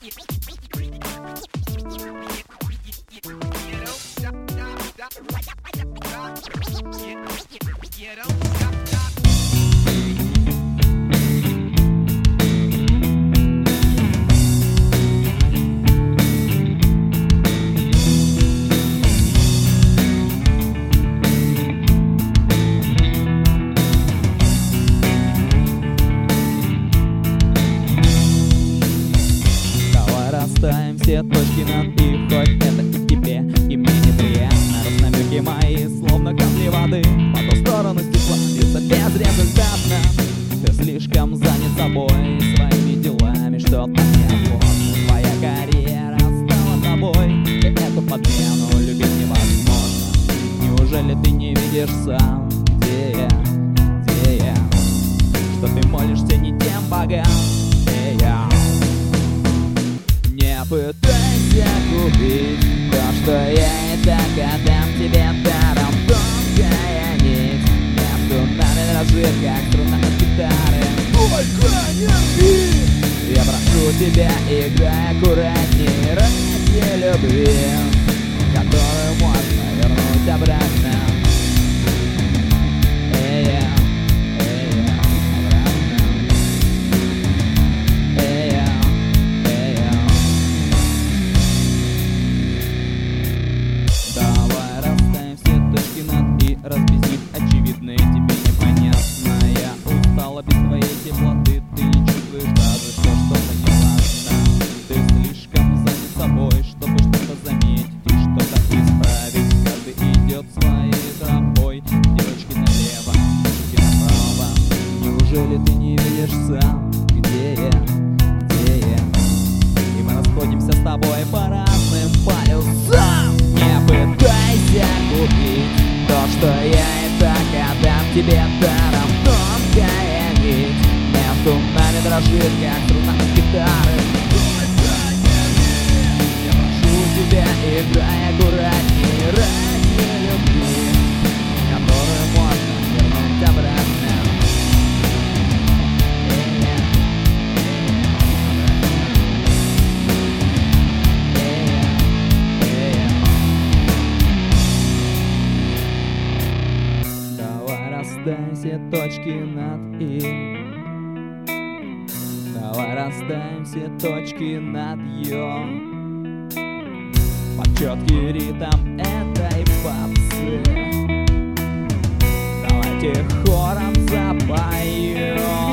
Расставим все точки над «и», хоть это и тебе, и мне неприятно. Намеки мои, словно капли воды по ту сторону стекла, и это безрезультатно. Ты слишком занят собой и своими делами, что-то неотложно. Твоя карьера стала тобой, и эту подмену любить невозможно. Неужели ты не видишь сам, где я, что ты молишься не тем богам, где я? Не пытайся купить то, что я и так отдам тебе даром. Тонкая нить между нами дрожит, как струна от гитары. Только не бей! Я прошу тебя, играй аккуратней ради любви, которую можно вернуть обратно. Разбездить очевидное тебе непонятно. Я устала без твоей теплоты. Ты не чувствуешь даже, что что-то не важно. Ты слишком занят собой, чтобы что-то заметить и что-то исправить. Каждый идет своей тропой. Девочки налево, девочки направо. Неужели ты не видишь сам, где я? И мы расходимся с тобой по разным полюсам. Не пытайся купить то, что я и так отдам тебе даром. Тонкая нить между нами дрожит, как струна от гитары. Я прошу тебя, играй аккуратней ради любви, которую можно вернуть обратно. Расставим все точки над «и». Давай расставим все точки над «ё». Под четкий ритм этой попсы давайте хором запоем.